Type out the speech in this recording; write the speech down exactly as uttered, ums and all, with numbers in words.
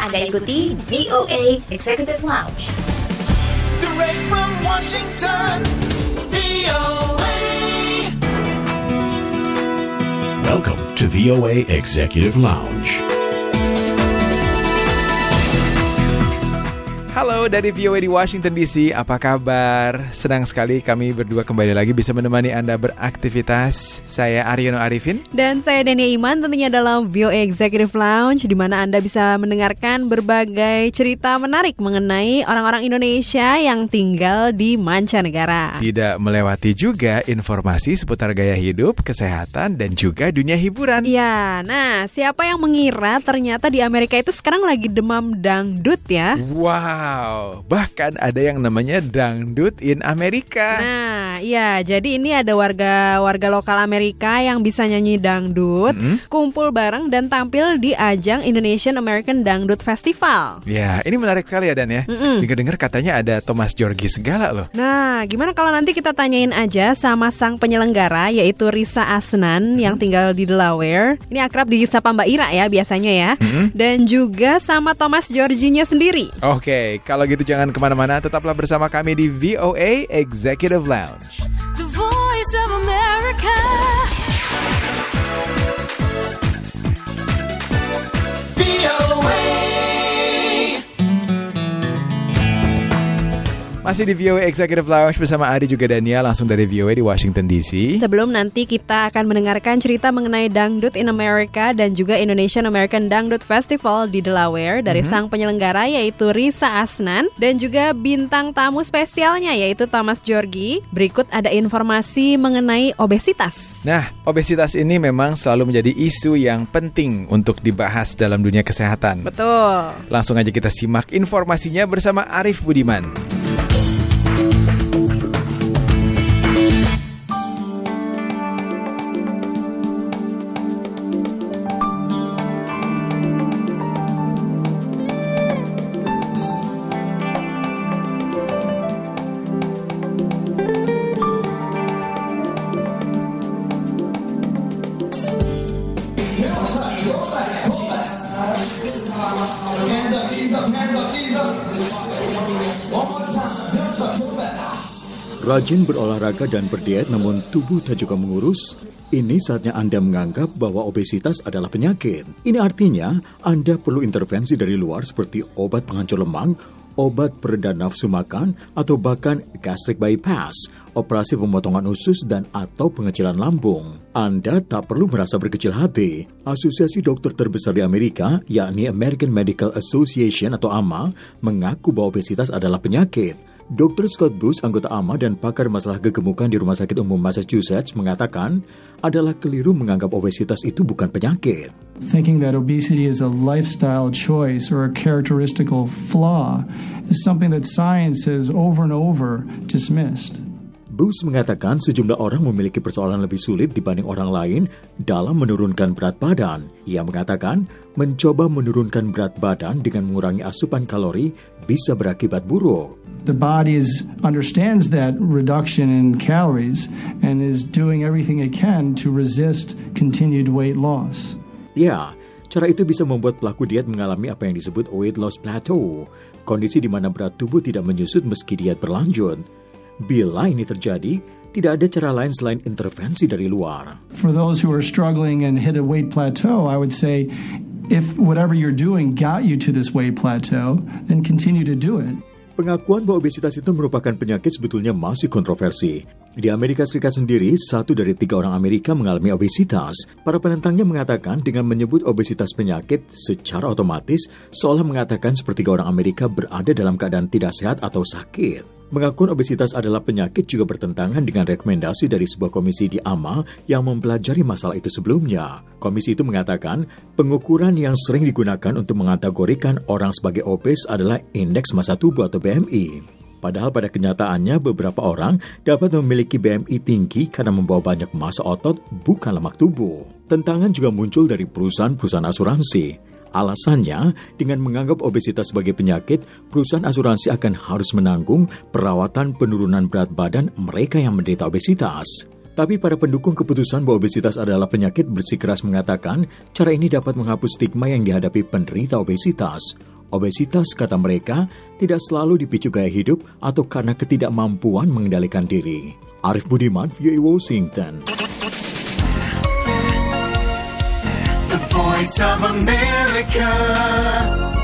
Anda ikuti V O A Executive Lounge. Direct from Washington, V O A. Welcome to V O A Executive Lounge. Halo dari V O A di Washington D C, apa kabar? Senang sekali kami berdua kembali lagi bisa menemani Anda beraktivitas. Saya Aryono Arifin. Dan saya Dania Iman, tentunya dalam V O A Executive Lounge, di mana Anda bisa mendengarkan berbagai cerita menarik mengenai orang-orang Indonesia yang tinggal di mancanegara. Tidak melewati juga informasi seputar gaya hidup, kesehatan, dan juga dunia hiburan. Ya, nah siapa yang mengira ternyata di Amerika itu sekarang lagi demam dangdut ya? Wow. Wow, bahkan ada yang namanya dangdut in Amerika. Nah, iya, jadi ini ada warga-warga lokal Amerika yang bisa nyanyi dangdut, mm-hmm. kumpul bareng dan tampil di ajang Indonesian American Dangdut Festival. Ya, ini menarik sekali ya Dan ya. Mm-hmm. Dengar-dengar katanya ada Thomas Djorghi segala loh. Nah, gimana kalau nanti kita tanyain aja sama sang penyelenggara, yaitu Risa Asnan mm-hmm. yang tinggal di Delaware. Ini akrab disapa Mbak Ira ya biasanya ya. Mm-hmm. Dan juga sama Thomas Djorghi-nya sendiri. Oke. Okay. Kalau gitu jangan kemana-mana, tetaplah bersama kami di V O A Executive Lounge. The Voice of America. V O A. Masih di V O A Executive Lounge bersama Adi juga Dania, langsung dari V O A di Washington D C. Sebelum nanti kita akan mendengarkan cerita mengenai Dangdut in America dan juga Indonesian American Dangdut Festival di Delaware dari mm-hmm. sang penyelenggara yaitu Risa Asnan dan juga bintang tamu spesialnya yaitu Thomas Djorghi. Berikut ada informasi mengenai obesitas. Nah, obesitas ini memang selalu menjadi isu yang penting untuk dibahas dalam dunia kesehatan. Betul. Langsung aja kita simak informasinya bersama Arif Budiman. Rajin berolahraga dan berdiet namun tubuh tak juga mengurus? Ini saatnya Anda menganggap bahwa obesitas adalah penyakit. Ini artinya Anda perlu intervensi dari luar seperti obat penghancur lemak, obat pereda nafsu makan, atau bahkan gastric bypass, operasi pemotongan usus dan atau pengecilan lambung. Anda tak perlu merasa berkecil hati. Asosiasi dokter terbesar di Amerika, yakni American Medical Association atau A M A, mengaku bahwa obesitas adalah penyakit. dokter Scott Bush, anggota A M A dan pakar masalah kegemukan di Rumah Sakit Umum Massachusetts, mengatakan adalah keliru menganggap obesitas itu bukan penyakit. Thinking that obesity is a lifestyle choice or a characteristical flaw is something that science has over and over dismissed. Bush mengatakan sejumlah orang memiliki persoalan lebih sulit dibanding orang lain dalam menurunkan berat badan. Ia mengatakan mencoba menurunkan berat badan dengan mengurangi asupan kalori bisa berakibat buruk. The body is, understands that reduction in calories and is doing everything it can to resist continued weight loss. Ya, cara itu bisa membuat pelaku diet mengalami apa yang disebut weight loss plateau, kondisi di mana berat tubuh tidak menyusut meski diet berlanjut. Bila ini terjadi, tidak ada cara lain selain intervensi dari luar. For those who are struggling and hit a weight plateau, I would say, if whatever you're doing got you to this weight plateau, then continue to do it. Pengakuan bahwa obesitas itu merupakan penyakit sebetulnya masih kontroversi. Di Amerika Serikat sendiri, satu dari tiga orang Amerika mengalami obesitas. Para penentangnya mengatakan dengan menyebut obesitas penyakit secara otomatis, seolah mengatakan sepertiga orang Amerika berada dalam keadaan tidak sehat atau sakit. Pengakuan obesitas adalah penyakit juga bertentangan dengan rekomendasi dari sebuah komisi di A M A yang mempelajari masalah itu sebelumnya. Komisi itu mengatakan pengukuran yang sering digunakan untuk mengategorikan orang sebagai obes adalah indeks massa tubuh atau B M I. Padahal pada kenyataannya beberapa orang dapat memiliki B M I tinggi karena membawa banyak massa otot, bukan lemak tubuh. Tentangan juga muncul dari perusahaan-perusahaan asuransi. Alasannya, dengan menganggap obesitas sebagai penyakit, perusahaan asuransi akan harus menanggung perawatan penurunan berat badan mereka yang menderita obesitas. Tapi para pendukung keputusan bahwa obesitas adalah penyakit bersikeras mengatakan cara ini dapat menghapus stigma yang dihadapi penderita obesitas. Obesitas, kata mereka, tidak selalu dipicu gaya hidup atau karena ketidakmampuan mengendalikan diri. Arif Budiman, V O A Washington. The Voice of America.